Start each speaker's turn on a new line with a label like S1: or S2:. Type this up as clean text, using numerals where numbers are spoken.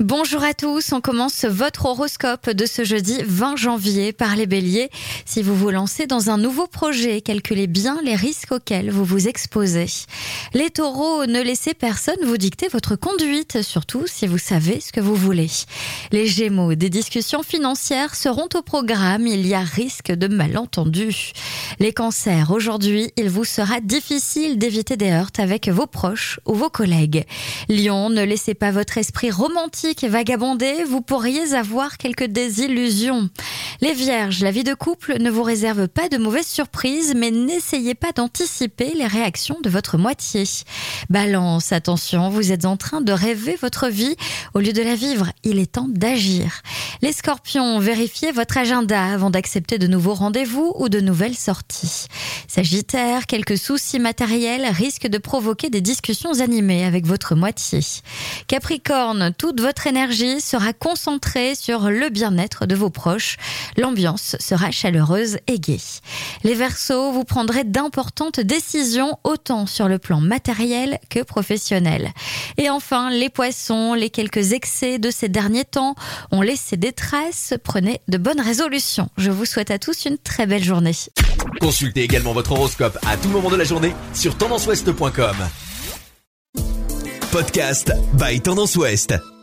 S1: Bonjour à tous, on commence votre horoscope de ce jeudi 20 janvier par les béliers. Si vous vous lancez dans un nouveau projet, calculez bien les risques auxquels vous vous exposez. Les taureaux, ne laissez personne vous dicter votre conduite, surtout si vous savez ce que vous voulez. Les gémeaux, des discussions financières seront au programme, il y a risque de malentendus. Les cancers, aujourd'hui, il vous sera difficile d'éviter des heurts avec vos proches ou vos collègues. Lion, ne laissez pas votre esprit romantique vagabonder, vous pourriez avoir quelques désillusions. Les vierges, la vie de couple ne vous réserve pas de mauvaises surprises, mais n'essayez pas d'anticiper les réactions de votre moitié. Balance, attention, vous êtes en train de rêver votre vie. Au lieu de la vivre, il est temps d'agir. Les scorpions, vérifiez votre agenda avant d'accepter de nouveaux rendez-vous ou de nouvelles sorties. Sagittaire, quelques soucis matériels risquent de provoquer des discussions animées avec votre moitié. Capricorne, toute votre énergie sera concentrée sur le bien-être de vos proches. L'ambiance sera chaleureuse et gaie. Les Verseaux, vous prendrez d'importantes décisions autant sur le plan matériel que professionnel. Et enfin, les Poissons, les quelques excès de ces derniers temps ont laissé des traces. Prenez de bonnes résolutions. Je vous souhaite à tous une très belle journée.
S2: Consultez également votre horoscope à tout moment de la journée sur tendanceouest.com. Podcast by Tendance Ouest.